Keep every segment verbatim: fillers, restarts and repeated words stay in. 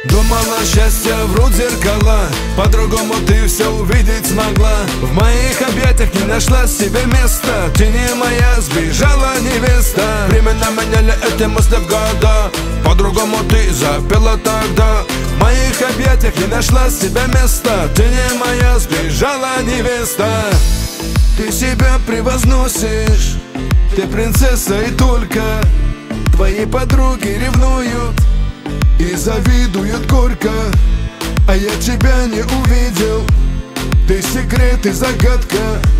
Думала, счастье врут зеркала, по-другому ты все увидеть смогла. В моих объятиях не нашла себе места. Ты не моя, сбежала невеста. Времена меняли эти мысли в года, по-другому ты запела тогда. В моих объятиях не нашла себе места. Ты не моя, сбежала невеста. Ты себя превозносишь, ты принцесса и только. Твои подруги ревнуют и завидуют горько, а я тебя не увидел. Ты секрет и загадка.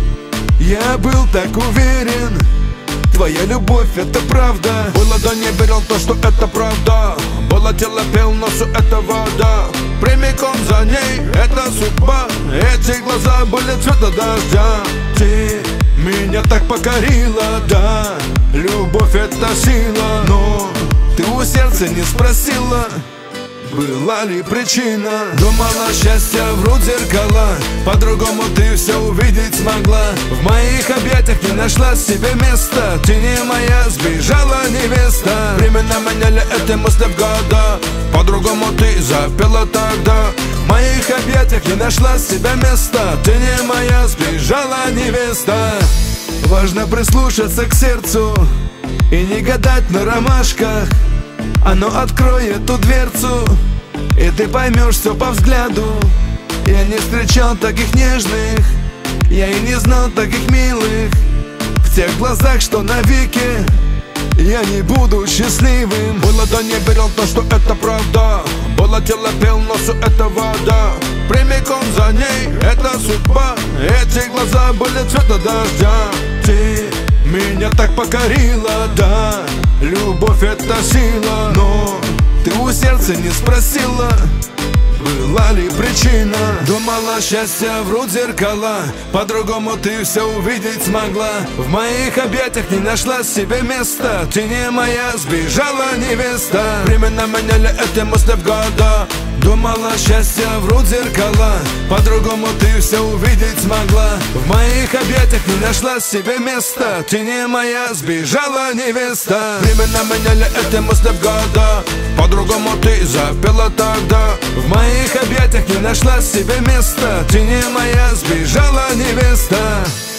Я был так уверен, твоя любовь это правда. Было, да не верил то, что это правда. Было, тело пел, но все это вода. Прямиком за ней это судьба. Эти глаза были цвета дождя. Ты меня так покорила, да. Любовь это сила, но ты у сердца не спросила, была ли причина. Думала, счастье врут зеркала, по-другому ты все увидеть смогла. В моих объятиях не нашла себе места. Ты не моя, сбежала невеста. Времена меняли эти мысли в года, по-другому ты запела тогда. В моих объятиях не нашла себе места. Ты не моя, сбежала невеста. Важно прислушаться к сердцу и не гадать на ромашках. Оно откроет ту дверцу, и ты поймешь все по взгляду. Я не встречал таких нежных, я и не знал таких милых. В тех глазах, что навеки я не буду счастливым. Было, да не верил то, что это правда. Было, тело пел, но все это вода. Прямиком за ней это судьба. Эти глаза были цвета дождя. Ты меня так покорила, да. Любовь это сила, но ты у сердца не спросила, была ли причина. Думала, счастье врут зеркала, по-другому ты все увидеть смогла. В моих объятиях не нашла себе места. Ты не моя, сбежала невеста. Времена меняли эти мысли в года. Думала, счастье врут зеркала, по-другому ты все увидеть смогла. В моих объятиях не нашла себе места. Ты не моя, сбежала невеста. Времена меняли эти мысли в года, по-другому ты запела тогда. В моих объятиях не нашла себе места. Ты не моя, сбежала невеста.